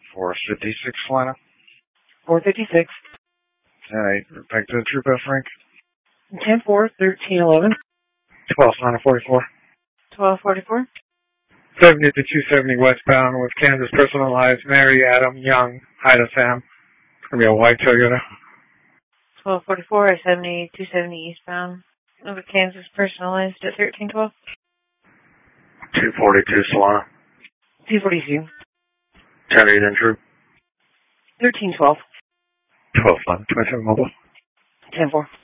456 Solana. 456. Alright, back to the True Best Frank. 10-4, 13-11. 12 Solana 44. 12-44. 70 to 270 westbound with Kansas personalized. Mary, Adam, Young, Ida, Sam. It's going to be a white Toyota. 12-44, I-70, 270 eastbound. Over Kansas personalized at 13-12. 242 Solana. 242. 10 8 in True. 13-12. 12 Solana 27 Mobile. 10-4.